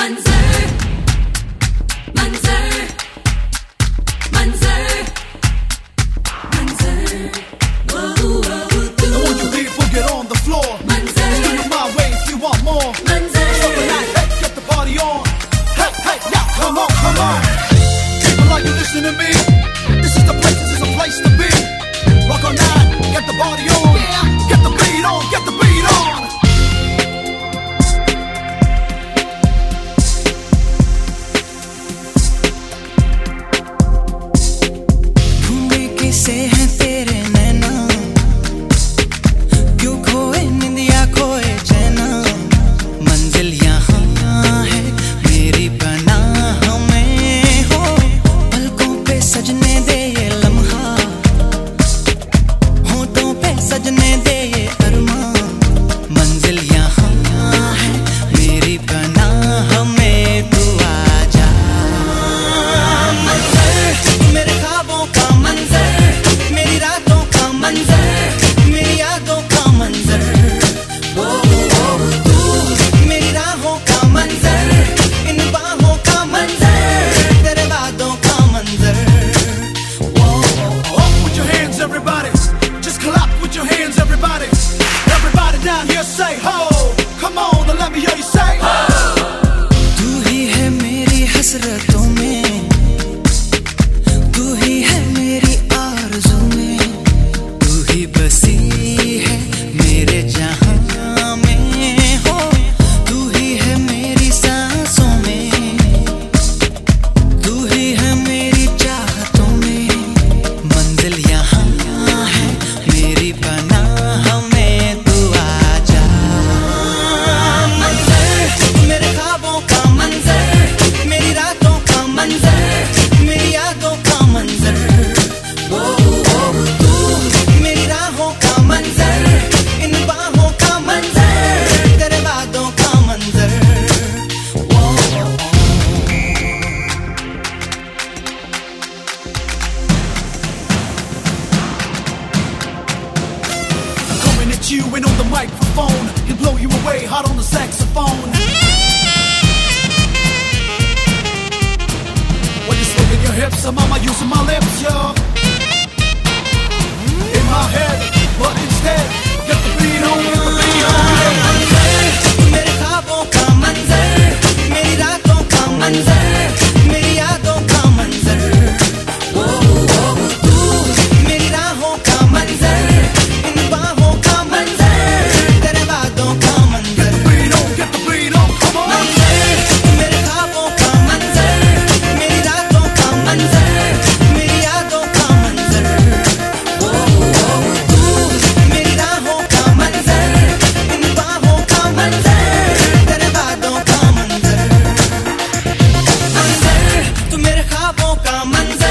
To me, this is the place, this is a place to be. Rock on night, get the body on, get the beat on, get the beat on. घूमे किसे हैं तेरे नैना, क्यों खोए निंदिया खोए चैना। मंजिल यहाँ है मेरी पनाह में हो, पलकों पे सजने दे ये लम्हा, होठों पे सजने दे ये अरमां। मंजिल यहाँ है मेरी पनाह में, तू आजा। मंजर मेरे ख्वाबों का मंजर, मेरी रातों का मंजर, मेरी यादों का मंजर। तू मेरी राहों का मंजर, इन बाहों का मंजर, तेरे वादों का मंजर। Up with your hands, everybody. Just clap with your hands, everybody. Everybody down here say ho. Come on and let me hear you say ho. तू ही है मेरी हसरतों में, तू ही है मेरी आरज़ू में, तू ही बसी है मेरे जहां में हो, तू ही है मेरी सांसों में, तू ही है मेरी चाहतों में। मंजिल यहाँ है मेरी पनाह में, तू आजा। मंजर मेरे ख्वाबों का मंजर, मेरी रातों का मंजर, मेरी यादों का मंजर। तू मेरी राहों का मंजर, इन बाहों का मंजर, तेरे वादों का मंजर। Coming at you and on the microphone, can blow you away hot on the saxophone. When you're swinging your hips, I'm mama using my lips, yo. In my head, but instead, get the beat on, get the beat on. तू मेरे ख्वाबों का मंजर, मेरी रातों का मंजर, मेरी यादों का मंजर। तू मेरी राहों का मंजर, इन बाहों का मंजर, तेरे वादों का मंजर। Beat on, get the beat on, come on. तू मेरे ख्वाबों का मंजर, मेरी रातों का मंजर, मेरी यादों का मंजर। तू मेरी राहों का मंजर, इन बाहों का मंजर, तेरे वादों का मंजर। मंजर तू मेरे ख्वाबों का मंजर।